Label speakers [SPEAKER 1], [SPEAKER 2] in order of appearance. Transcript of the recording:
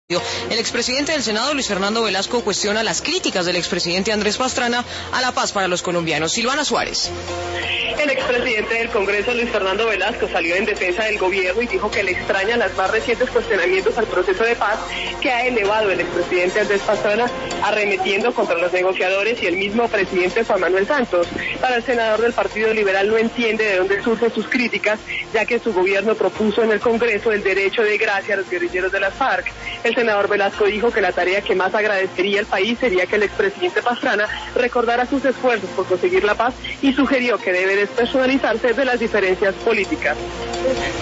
[SPEAKER 1] El expresidente del Senado, Luis Fernando Velasco, cuestiona las críticas del expresidente Andrés Pastrana a la paz para los colombianos. Silvana Suárez.
[SPEAKER 2] El expresidente del Congreso, Luis Fernando Velasco, salió en defensa del gobierno y dijo que le extrañan las más recientes cuestionamientos al proceso de paz que ha elevado el expresidente Andrés Pastrana, arremetiendo contra los negociadores y el mismo presidente Juan Manuel Santos. Para el senador del Partido Liberal no entiende de dónde surgen sus críticas, ya que su gobierno propuso en el Congreso el derecho de gracia a los guerrilleros de las FARC. El senador Velasco dijo que la tarea que más agradecería el país sería que el expresidente Pastrana recordara sus esfuerzos por conseguir la paz y sugirió que debe despersonalizarse de las diferencias políticas.